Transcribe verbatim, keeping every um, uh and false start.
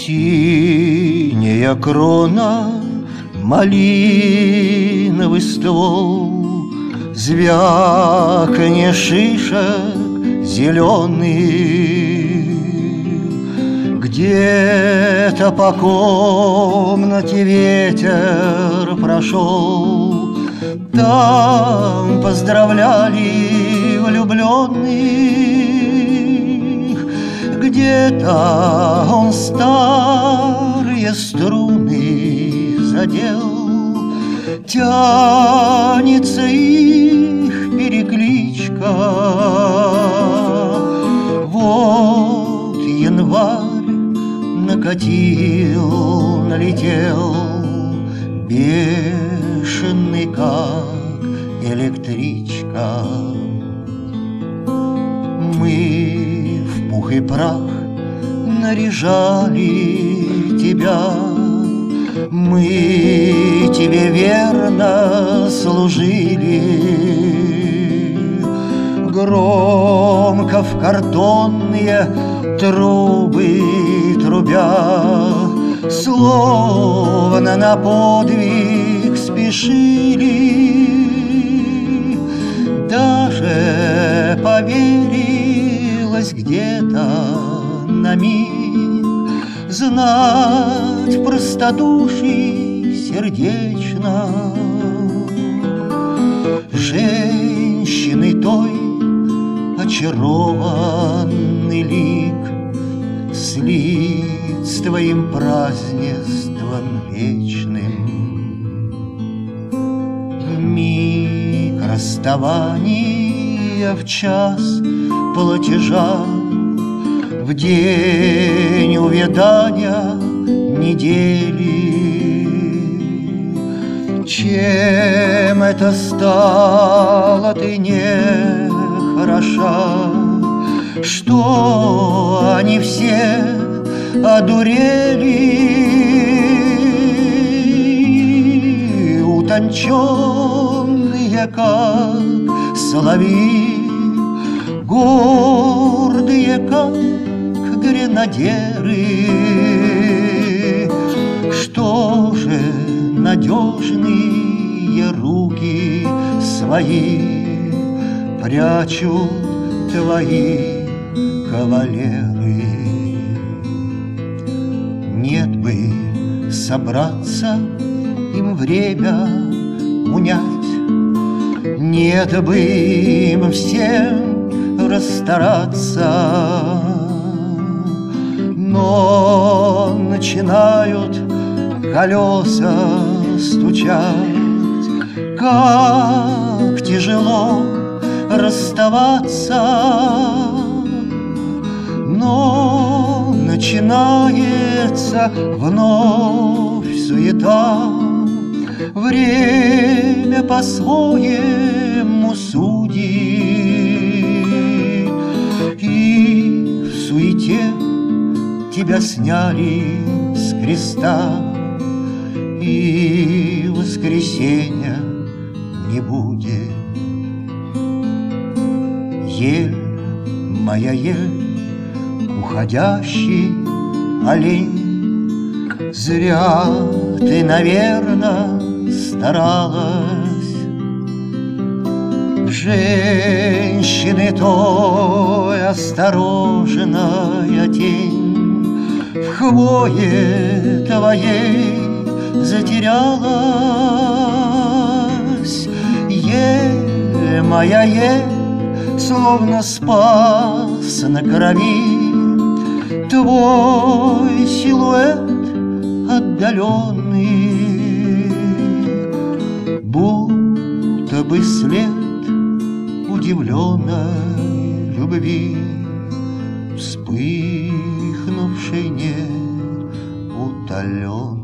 Синяя крона, малиновый ствол, звяканье шишек зеленый. Где-то по комнате ветер прошел, там поздравляли влюбленных. Где-то он старые струны задел, тянется их перекличка. Вот январь накатил, налетел, бешеный, как электричка. Мы в пух и прах наряжали тебя, мы тебе верно служили. Громко в картонные трубы трубя, словно на подвиг спешили. Даже поверилось где-то на миг знать простодуший сердечно. Женщины той очарованный лик слит с твоим празднеством вечным. В миг расставания, в час платежа, в день увядания недели. Чем это стало ты не хороша, что они все одурели, утонченные, как соловьи, гордые, как гренадеры. Что же надежные руки свои прячут твои кавалеры? Нет бы собраться им время унять, нет бы им всем расстараться, но начинают колеса стучать. Как тяжело расставаться, но начинается вновь суета. Время по-своему судит, и в суете тебя сняли с креста, и воскресенья не будет. Ель, моя ель, уходящий олень, зря ты, наверно, старалась. Женщины той осторожная тень в хвое твоей затерялась. Ель, моя ель, словно спас на крови твой силуэт отдаленный, будто бы след удивленной любви, вспыхнувшей неутоленной.